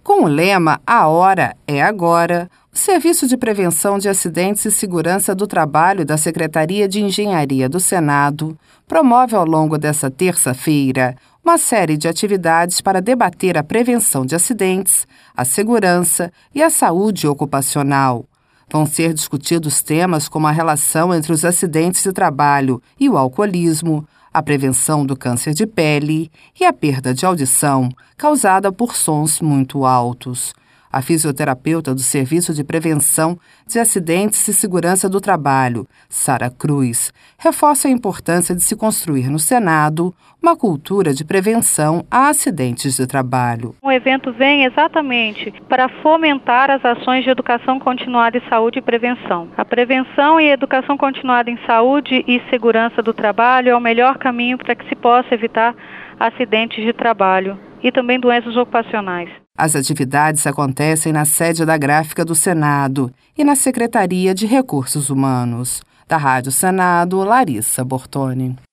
Com o lema "A hora é agora", o Serviço de Prevenção de Acidentes e Segurança do Trabalho da Secretaria de Engenharia do Senado promove ao longo desta terça-feira uma série de atividades para debater a prevenção de acidentes, a segurança e a saúde ocupacional. Vão ser discutidos temas como a relação entre os acidentes de trabalho e o alcoolismo, a prevenção do câncer de pele e a perda de audição causada por sons muito altos. A fisioterapeuta do Serviço de Prevenção de Acidentes e Segurança do Trabalho, Sara Cruz, reforça a importância de se construir no Senado uma cultura de prevenção a acidentes de trabalho. O evento vem exatamente para fomentar as ações de educação continuada em saúde e prevenção. A prevenção e educação continuada em saúde e segurança do trabalho é o melhor caminho para que se possa evitar acidentes de trabalho e também doenças ocupacionais. As atividades acontecem na sede da Gráfica do Senado e na Secretaria de Recursos Humanos. Da Rádio Senado, Larissa Bortoni.